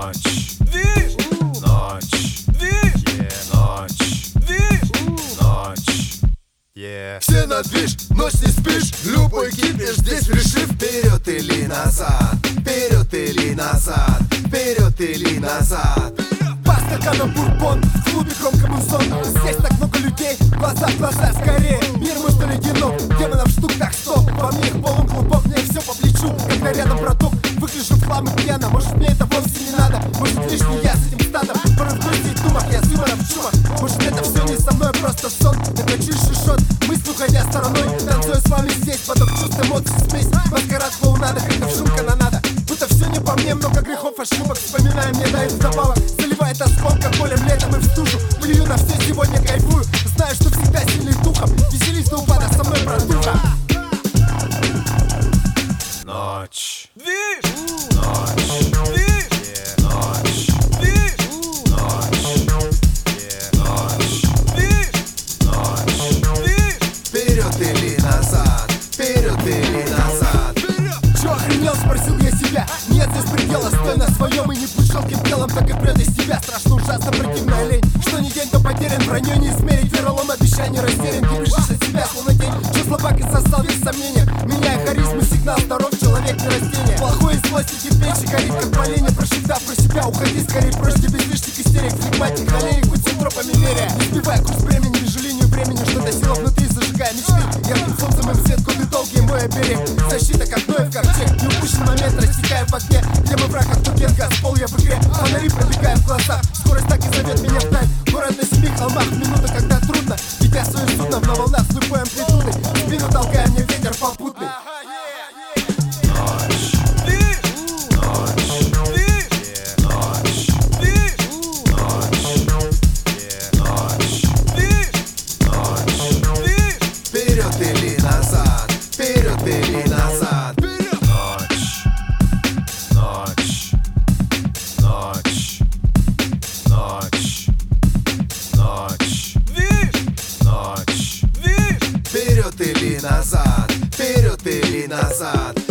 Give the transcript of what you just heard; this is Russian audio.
Ночь, движ, ночь, движ, ночь, движ, ночь. Все на движ, ночь не спишь, любой кипиш здесь решив. Вперед или назад, вперед или назад, вперед или назад. По стаканам бурбон, в клубе громко музон. Здесь так много людей, глаза в глаза скорее. Мир мы стали генов, демонов штук так 100. Во мне их полон глубок, мне все по плечу. Когда рядом браток, выгляжу в хлам и пьяно. Может мне это вовсе не надо, может лишний я с этим стадом. Порой в грусти и думах, я с юмором в чумах. Может это все не со мной, просто сон. Накачу шишот, мысль уходя стороной. Танцую с вами здесь, поток чувств, эмоций, смесь. Маскарад клоунада, как-то в шум канонада. Будто все не по мне, много грехов, ошибок. Вспоминаем, мне дают вдобавок. Заливает осколком, болем, летом и в стужу. Плюю на все, сегодня кайфую. Знаю, что всегда сильный духом. Веселись до упада, со мной братуха. Ночь, движ, ночь, движ, ночь, движ, ночь, ночь, движ, ночь, движ. Вперед или назад, вперед или назад. Чё охренел, спросил я себя. Нет здесь предела, стой на своем и не будь жалким телом, так и прет из себя. Страшно, ужасно, противная лень. Что ни день, то потерян, броней не измерить. Веролом обещаний растерян, ты бежишь от себя, словно тень. Чё слабак и сосал весь сомнения. Меняя харизму, сигнал здоров, человек не растение. Плохой из злости кипящий, горит как поленье. Прошептав про себя, уходи скорее прочь. Тебе лишних истерик, флегматик, холерик, будь синтропами меря. Не сбивая курс времени, вижу линию времени. Что-то сила внутри, зажигая мечты. Ярким солнцем им свет, годы долгие, мой берег. Защита, как Ноев ковчег. Не упущен момент, растекая в огне. Где мы враг, как Тукен, газ, пол я в игре. Фонари пробегая в глазах. Скорость так и зовет меня в тайм. Город на 7 холмах, минута, когда трудно. Ведя свое судно на волнах с любой амплитудой. Спину толкая мне ветер попутный. Ночь, движ, ночь, движ, ночь, движ, ночь, ночь, движ, ночь, движ. Вперед или назад, вперед или назад. Ночь, ночь, ночь, ночь, ночь, движ, ночь, движ. Вперед или назад, вперед или назад.